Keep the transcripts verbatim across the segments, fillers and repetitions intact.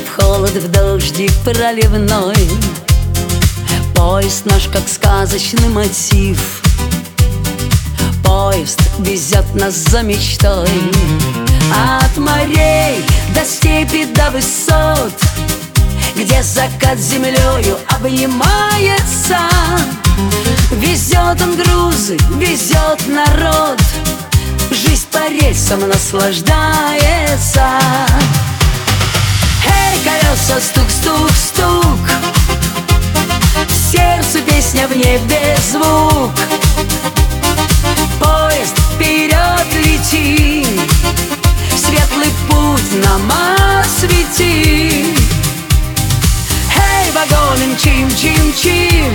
в холод, в дождик проливной. Поезд наш, как сказочный мотив. Поезд везет нас за мечтой. От морей до степи, до высот, где закат землею обнимается. Везет он грузы, везет народ, жизнь по рельсам наслаждается. Эй, колеса, стук, стук, стук, в сердце песня, в небе звук. Поезд вперед лети, светлый путь нам освети. Эй, вагоны, мчим, чим, чим,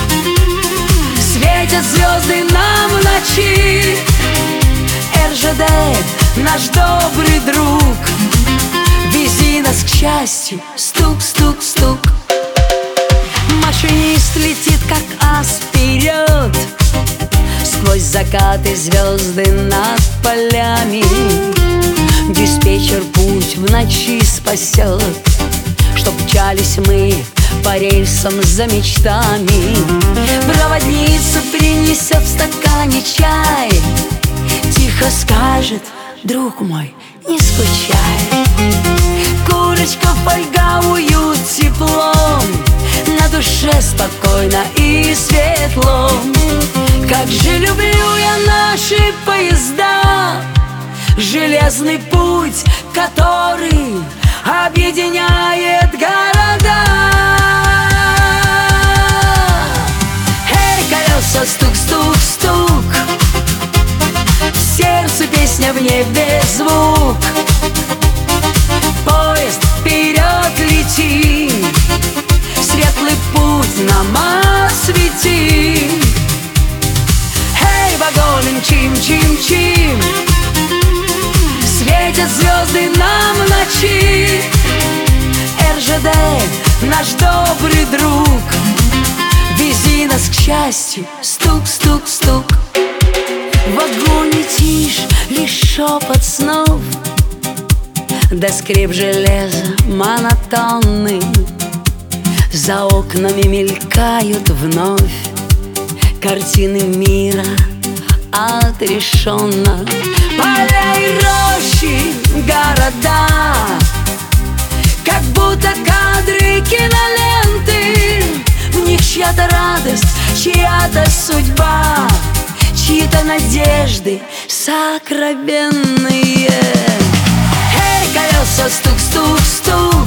светят звезды нам в ночи. эр жэ дэ, наш добрый друг, вези нас к счастью, стук, стук, стук. Машинист летит, как ас, вперед, сквозь закаты звезды над полями. Диспетчер путь в ночи спасет, чтоб мчались мы по рельсам за мечтами. Проводница принесет в стакане чай, тихо скажет: друг мой, не скучай. Курочка, фольга, уют, тепло, на душе спокойно и светло. Как же люблю я наши поезда, железный путь, который объединяет города. Эй, колеса, стук, стук, стук, в сердце песня, в небе звук. Поезд вперед лети, светлый путь нам освети. Эй, вагоны, мчим, чим, чим, светят звезды нам в ночи. эр жэ дэ, наш добрый друг, вези нас к счастью, стук, стук, стук. В вагоне тишь, лишь шепот снов, да скрип железа монотонный. За окнами мелькают вновь картины мира отрешенно. Поля и рощи, города, как будто кадры киноленты. В них чья-то радость, чья-то судьба, чьи-то надежды сокровенные. Эй, колеса, стук, стук, стук,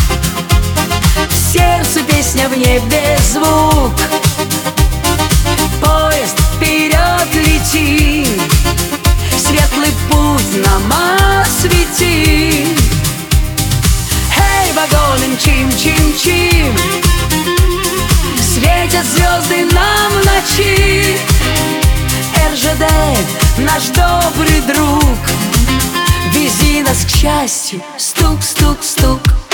в сердце песня, в небе звук. Поезд вперед лети, светлый путь нам освети. Эй, вагоны, мчим, чим, чим, светят звезды нам в ночи. эр жэ дэ, наш добрый друг, вези нас к счастью, стук, стук, стук.